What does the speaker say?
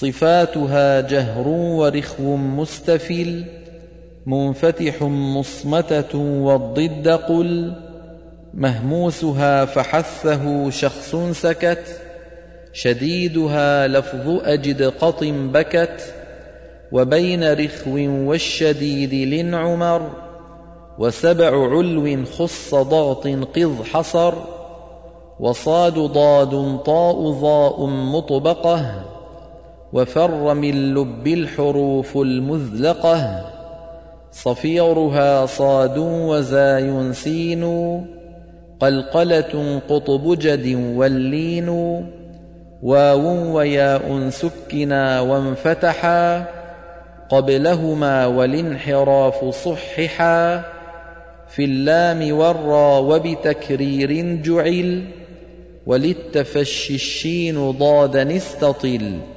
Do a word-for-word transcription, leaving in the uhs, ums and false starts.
صفاتها جهر ورخو مستفل منفتح مصمتة والضد قل مهموسها فحثه شخص سكت شديدها لفظ أجد قط بكت وبين رخو والشديد لنعمر وسبع علو خص ضغط قذ حصر وصاد ضاد طاء ضاء مطبقة وفر من لب الحروف المذلقة صفيرها صاد وزاي سين قلقلة قطب جد واللين واو وياء سكنا وانفتحا قبلهما والانحراف صححا في اللام والرا وبتكرير جعل وللتفشي الشين ضادا استطل